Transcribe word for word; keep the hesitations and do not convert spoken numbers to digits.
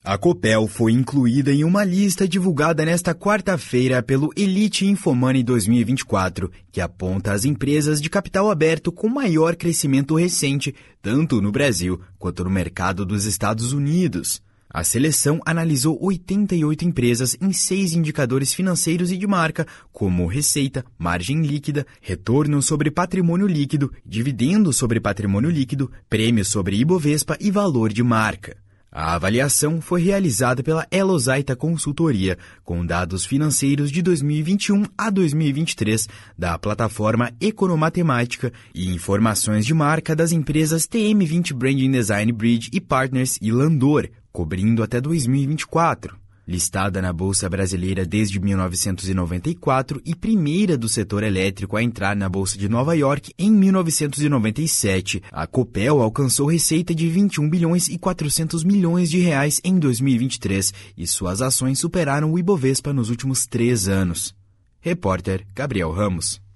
A Copel foi incluída em uma lista divulgada nesta quarta-feira pelo Elite Infomoney dois mil e vinte e quatro, que aponta as empresas de capital aberto com maior crescimento recente, tanto no Brasil quanto no mercado dos Estados Unidos. A seleção analisou oitenta e oito empresas em seis indicadores financeiros e de marca, como receita, margem líquida, retorno sobre patrimônio líquido, dividendo sobre patrimônio líquido, prêmio sobre Ibovespa e valor de marca. A avaliação foi realizada pela Elosaita Consultoria, com dados financeiros de dois mil e vinte e um a dois mil e vinte e três da plataforma Economatemática e informações de marca das empresas T M vinte Branding Design Bridge e Partners e Landor, cobrindo até dois mil e vinte e quatro. Listada na Bolsa Brasileira desde mil novecentos e noventa e quatro e primeira do setor elétrico a entrar na Bolsa de Nova York em mil novecentos e noventa e sete, a Copel alcançou receita de vinte e um bilhões e quatrocentos milhões de reais em dois mil e vinte e três e suas ações superaram o Ibovespa nos últimos três anos. Repórter Gabriel Ramos.